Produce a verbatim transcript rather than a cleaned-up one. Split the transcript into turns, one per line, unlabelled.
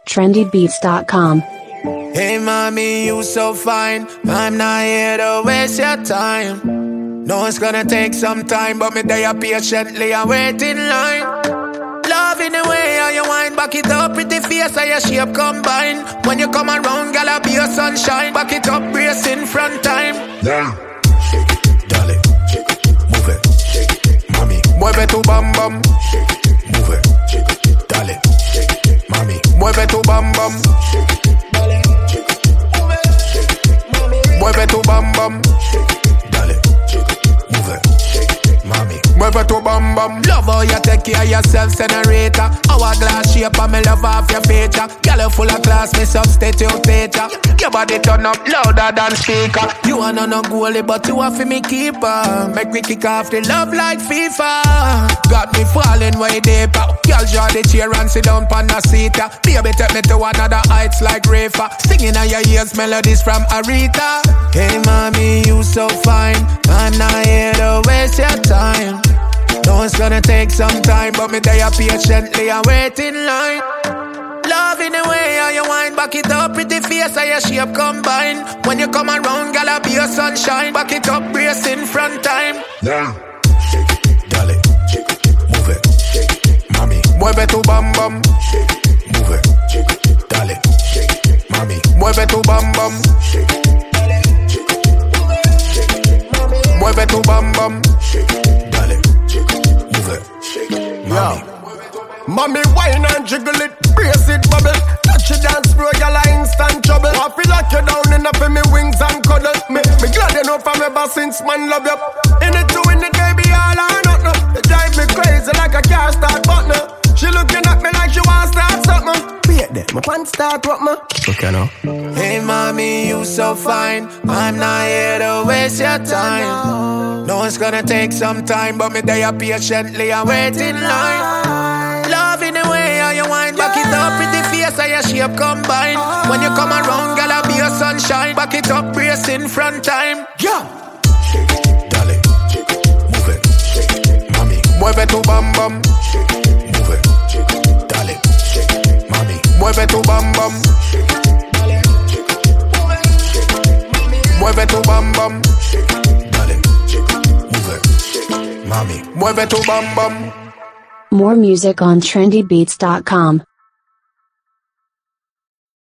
trendy beats dot com.
Hey mommy, you so fine. I'm not here to waste your time. No, it's gonna take some time, but me there patiently and wait in line. Love in the way how you wind, back it up, pretty face how your shape combine. When you come around, girl, I be your sunshine. Back it up, brace in front time.
Yeah.
Shake it, darling. Shake it, move it. Shake it, mommy. Mueve tu bam bam. Shake it, move it. Shake it, darling. Shake it, mommy. Mueve tu bam bam. Shake it, darling. Shake it, move it. Shake it, mommy. Mueve tu bam bam. Shake it, darling. Shake it, move it. Shake it, mommy. Mueve tu bam bam. Love how you take care of yourself, senator. Hourglass shape and me love off your feature. Girl, you full of class, me substitute teacher. Your body turn up louder than speaker. You are no no goalie, but you are for me keeper. Make me kick off the love like FIFA. Got me falling way deeper. Girl, draw the chair and sit down on the seat. Baby, take me to another heights like Rafa. Singing on your ears melodies from Aretha. Hey mommy, you so fine. I'm not here to waste your time. No, it's gonna take some time, but me there patiently and wait in line. Love in the way how you wind, back it up, pretty face how your shape combine. When you come around, girl, I be your sunshine. Back it up, brace in front time.
Yeah.
Shake it, darling. Shake it, move it. Shake it, mommy. Mueve tu bam bam. Shake it, move it. Shake it, darling. Shake it, mommy. Mueve tu bam bam. Shake it, darling. Shake it, move it. Shake it, mommy. Mueve tu bam bam. Shake it, darling. Shake it, move it. Shake it, mommy.
Mommy wine and jiggle it, brace it, bubble. Touch it dance floor, y'all are instant trouble. I feel like you down enough in me wings and cuddle. Me, me glad you know from ever since man love you. In it to in it, baby, all or nothing. You drive me crazy like a car start button. She looking at me like she wants to start something. Wait there, my pants start what me? Okay now.
Hey mommy, you so fine. I'm not here to waste your time. No, it's gonna take some time, but me there patiently and wait in line. Love in the way how you wind, back it up, pretty face how your shape combine. When you come around, girl, I be your sunshine. Back it up, brace in front time. Yeah. Shake it, darling. Shake it, move it. Shake it, mommy. Mueve tu bam bam. Shake it, move it. Shake it, darling. Shake it, mommy. Mueve tu bam bam. Shake it, darling. Shake it, move it. Shake it, mommy. Mueve tu bam bam. Shake it, darling. Shake it, move it. Shake it, mommy. Mueve tu bam bam.
More music on trendy beats dot com.